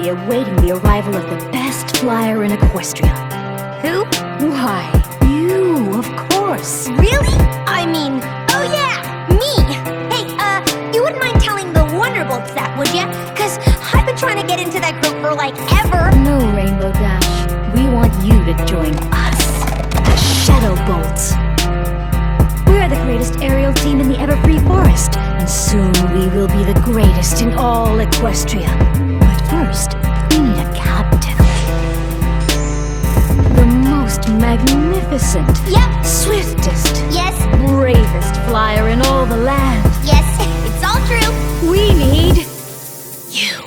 eagerly awaiting the arrival of the best flyer in Equestria. Who? Why, you, of course. Really? I mean, oh yeah, me! Hey, you wouldn't mind telling the Wonderbolts that, would ya? 'Cause I've been trying to get into that group for like ever. No, Rainbow Dash. We want you to join us, the Shadow Bolts. We're the greatest aerial team in the Everfree Forest, and soon we will be the greatest in all Equestria. But first, we need a captain. The most magnificent, Yep. swiftest, Yes, bravest flyer in all the land. yes, it's all true. We need you.